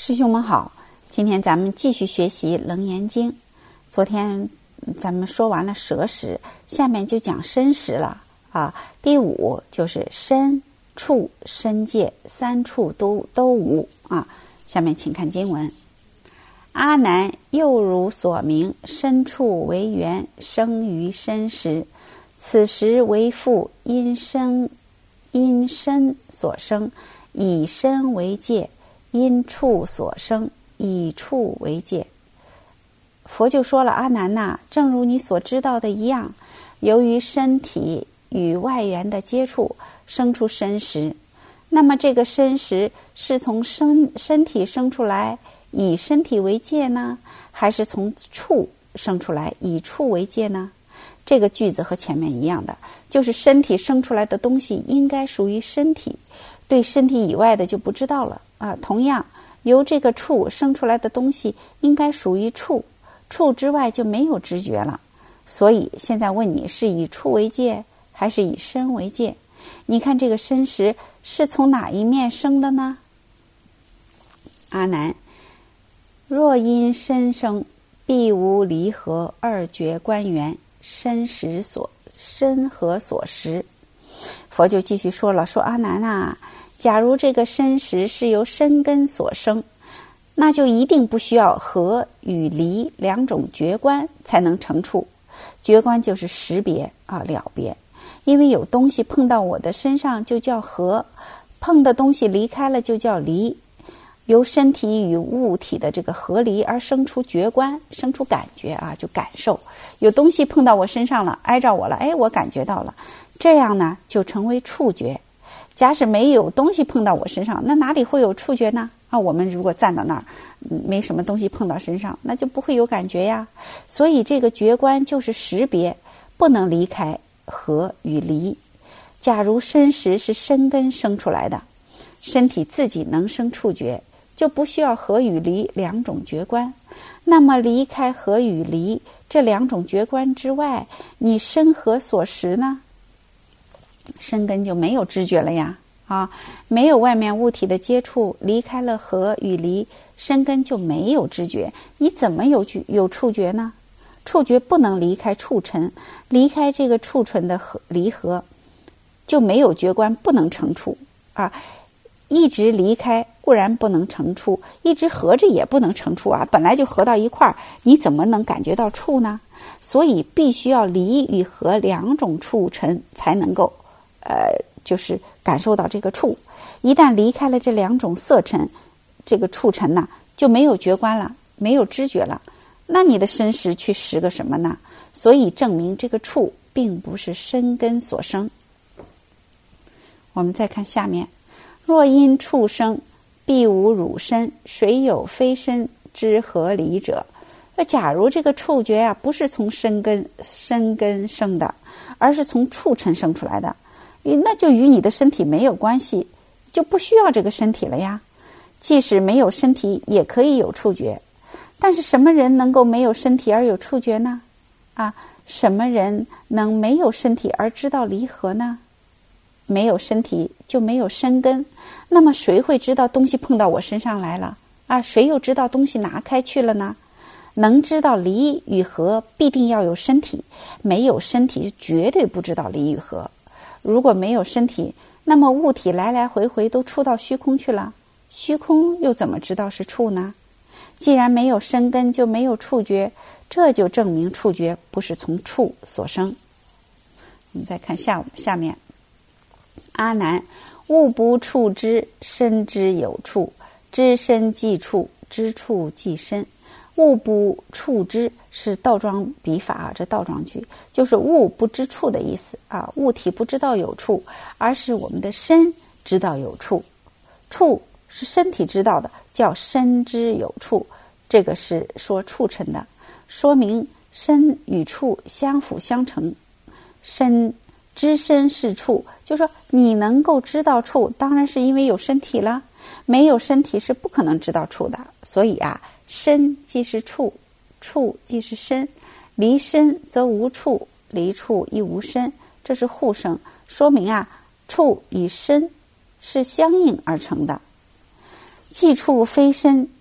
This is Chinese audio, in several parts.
师兄们好，今天咱们继续学习《楞严经》。昨天咱们说完了舍识，下面就讲身识了啊。第5就是身处身界三处都无啊。下面请看经文：阿难，又如所明，身处为缘，生于身识，此时为父，因身所生，以身为界。因处所生，以处为界。佛就说了，阿难呐，正如你所知道的一样，由于身体与外缘的接触，生出身识。那么这个身识是从身体生出来，以身体为界呢，还是从处生出来，以处为界呢？这个句子和前面一样的，就是身体生出来的东西应该属于身体，对身体以外的就不知道了啊。同样，由这个处生出来的东西应该属于处，处之外就没有知觉了。所以现在问你，是以处为界还是以身为界？你看这个身识是从哪一面生的呢？阿难，若因身生，必无离合二觉观缘，身合所识。佛就继续说了，说阿难啊，假如这个身识是由身根所生，那就一定不需要合与离两种觉观才能成处。觉观就是识别了别，因为有东西碰到我的身上就叫合，碰的东西离开了就叫离。由身体与物体的这个合离而生出觉观，生出感觉就感受。有东西碰到我身上了，挨着我了，我感觉到了，这样呢就成为触觉。假使没有东西碰到我身上，那哪里会有触觉呢？我们如果站到那儿，没什么东西碰到身上，那就不会有感觉呀。所以这个觉观就是识别，不能离开合与离。假如身识是身根生出来的，身体自己能生触觉，就不需要合与离两种觉观。那么离开合与离这两种觉观之外，你身合所识呢？身根就没有知觉了呀没有外面物体的接触，离开了合与离，身根就没有知觉，你怎么有触觉呢？触觉不能离开触尘，离开这个触尘的离合，就没有觉观，不能成处一直离开固然不能成处，一直合着也不能成处本来就合到一块儿，你怎么能感觉到处呢？所以必须要离与合两种触尘才能够就是感受到这个处。一旦离开了这两种色尘，这个触尘呢就没有觉观了，没有知觉了，那你的身识去识个什么呢？所以证明这个处并不是身根所生。我们再看下面，若因处生，必无汝身，谁有非身之合离者？假如这个触觉不是从身根生的，而是从触尘生出来的，那就与你的身体没有关系，就不需要这个身体了呀。即使没有身体也可以有触觉，但是什么人能够没有身体而有触觉呢？什么人能没有身体而知道离合呢？没有身体就没有身根，那么谁会知道东西碰到我身上来了谁又知道东西拿开去了呢？能知道离与合必定要有身体，没有身体就绝对不知道离与合。如果没有身体，那么物体来来回回都出到虚空去了，虚空又怎么知道是处呢？既然没有身根就没有触觉，这就证明触觉不是从处所生。我们再看下面，阿难，物不触知，身知有处，知身即处，知处即身。物不触知是倒装笔法这倒装句就是物不知处的意思物体不知道有处，而是我们的身知道有处。处是身体知道的，叫身知有处，这个是说处尘的，说明身与处相辅相成。知身是处，就说你能够知道处，当然是因为有身体了，没有身体是不可能知道处的。所以身即是处，处即是身，离身则无处，离处亦无身，这是互生，说明处与身是相应而成的。既处非身，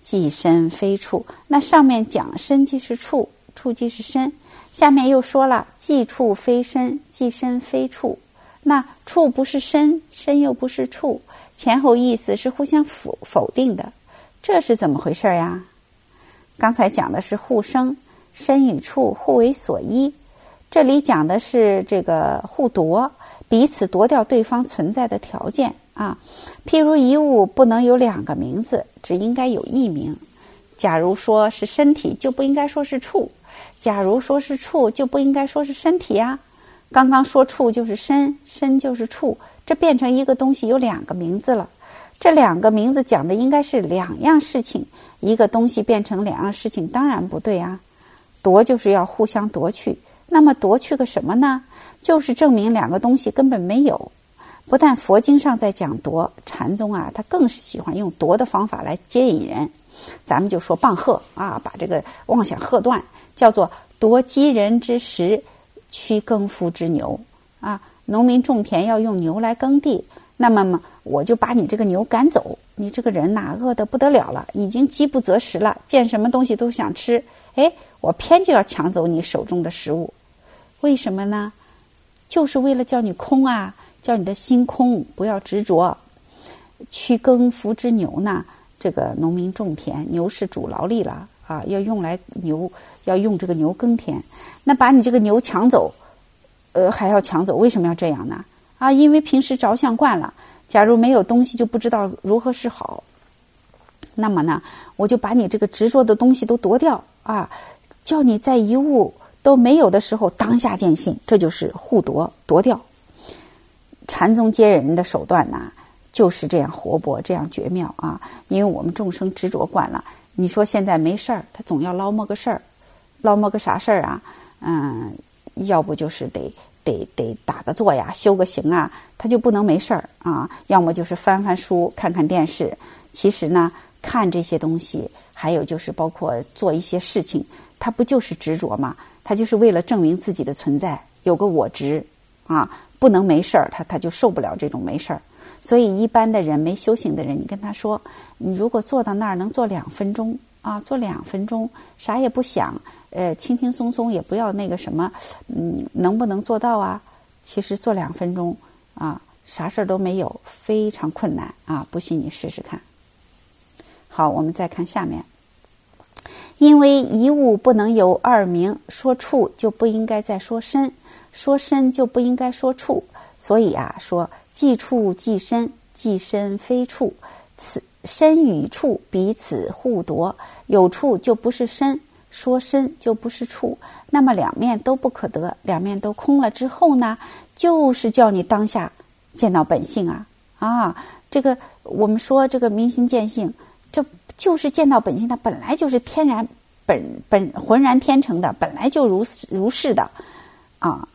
即身非处。那上面讲身即是处，处即是身，下面又说了即处非身，即身非处。那处不是身，身又不是处，前后意思是互相否定的，这是怎么回事呀？刚才讲的是互生，身与处互为所依，这里讲的是这个互夺，彼此夺掉对方存在的条件啊。譬如一物不能有两个名字，只应该有一名。假如说是身体，就不应该说是处；假如说是处，就不应该说是身体呀。刚刚说处就是身，身就是处，这变成一个东西有两个名字了。这两个名字讲的应该是两样事情，一个东西变成两样事情，当然不对啊。夺就是要互相夺去，那么夺去个什么呢？就是证明两个东西根本没有。不但佛经上在讲夺，禅宗啊，他更是喜欢用夺的方法来接引人。咱们就说棒喝啊，把这个妄想喝断，叫做夺饥人之食，驱耕夫之牛啊。农民种田要用牛来耕地，那么我就把你这个牛赶走，你这个人呐，饿得不得了了，已经饥不择食了，见什么东西都想吃，我偏就要抢走你手中的食物。为什么呢？就是为了叫你空啊，叫你的心空，不要执着。驱耕夫之牛呢，这个农民种田，牛是主劳力了啊，要用这个牛耕田。那把你这个牛抢走，还要抢走，为什么要这样呢？啊，因为平时着相惯了，假如没有东西就不知道如何是好。那么呢，我就把你这个执着的东西都夺掉啊，叫你在一物都没有的时候当下见性，这就是互夺掉。禅宗接人的手段呢，就是这样活泼，这样绝妙啊！因为我们众生执着惯了，你说现在没事儿，他总要捞摸个事儿，捞摸个啥事儿啊？要不就是得打个坐呀，修个行啊，他就不能没事儿啊。要么就是翻翻书，看看电视。其实呢，看这些东西，还有就是包括做一些事情，他不就是执着吗？他就是为了证明自己的存在，有个我执啊，不能没事儿，他就受不了这种没事儿。所以一般的人，没修行的人，你跟他说，你如果坐到那儿能坐2分钟啊，坐2分钟，啥也不想，轻轻松松，也不要那个什么，能不能做到啊？其实坐2分钟啊，啥事儿都没有，非常困难啊！不信你试试看。好，我们再看下面。因为一物不能有二名，说处就不应该再说身，说身就不应该说处，所以啊，说即处即身，即身非处，此身与处彼此互夺，有处就不是身，说身就不是处，那么两面都不可得，两面都空了之后呢，就是叫你当下见到本性啊！这个我们说这个明心见性，这就是见到本性，它本来就是天然浑然天成的，本来就如是的啊。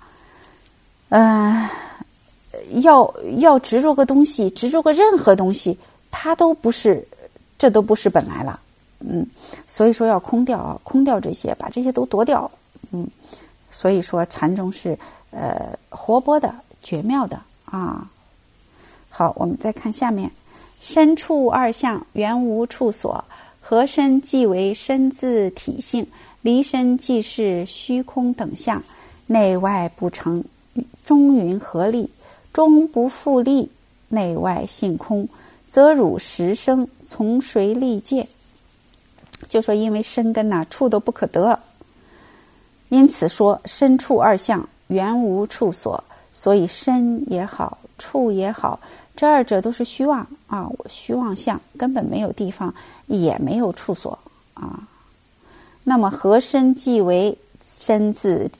要执着个东西，执着个任何东西，它都不是，这都不是本来了。所以说要空掉这些，把这些都夺掉。所以说禅宗是活泼的、绝妙的啊。好，我们再看下面，身处二相，原无处所，合身即为身自体性，离身即是虚空等相，内外不成，中云合力，终不复力，内外性空，则汝实生，从谁立界？就说因为身根处都不可得，因此说身处二相，原无处所，所以身也好，处也好，这二者都是虚妄啊，我虚妄相，根本没有地方，也没有处所啊。那么合身即为身自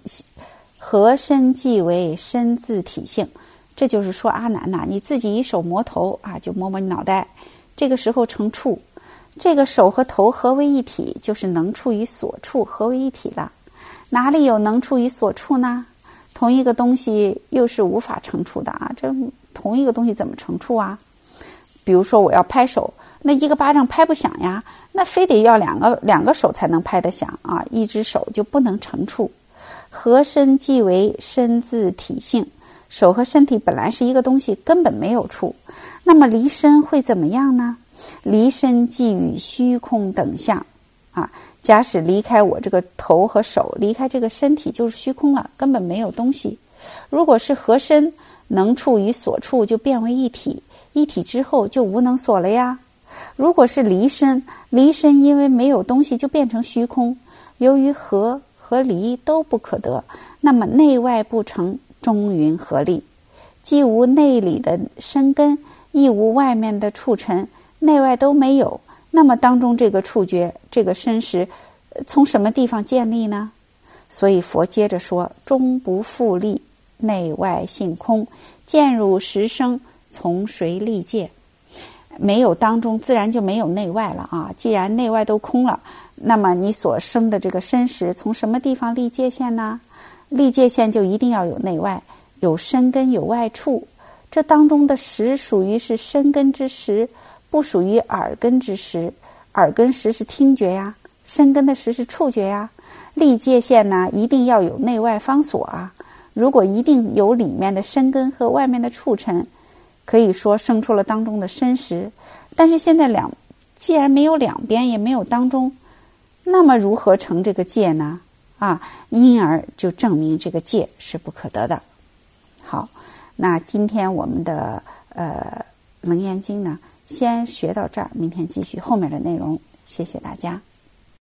体性，这就是说阿难你自己一手摸头啊，就摸摸你脑袋，这个时候成处，这个手和头合为一体，就是能处与所处合为一体了。哪里有能处与所处呢？同一个东西又是无法成处的啊！这同一个东西怎么成处啊？比如说我要拍手，那一个巴掌拍不响呀，那非得要两个手才能拍得响啊！一只手就不能成处。合身即为身自体性，手和身体本来是一个东西，根本没有处。那么离身会怎么样呢？ 离身即与虚空等相啊。假使离开我这个头和手，离开这个身体就是虚空了，根本没有东西。如果是合身，能处与所处就变为一体，一体之后就无能所了呀。如果是离身，离身因为没有东西就变成虚空，由于合和离都不可得，那么内外不成，中云合力，既无内里的生根，亦无外面的触尘，内外都没有，那么当中这个触觉，这个身识从什么地方建立呢？所以佛接着说，终不复立，内外性空，见入实生，从谁立界？没有当中自然就没有内外了啊！既然内外都空了，那么你所生的这个身识从什么地方立界限呢？立界限就一定要有内外，有身根有外处。这当中的识属于是身根之识，不属于耳根之识。耳根识是听觉呀，身根的识是触觉呀。立界限呢，一定要有内外方所啊。如果一定有里面的身根和外面的触尘，可以说生出了当中的身识。但是现在既然没有两边，也没有当中，那么如何成这个界呢？啊，因而就证明这个界是不可得的。好，那今天我们的楞严经呢，先学到这儿，明天继续后面的内容。谢谢大家。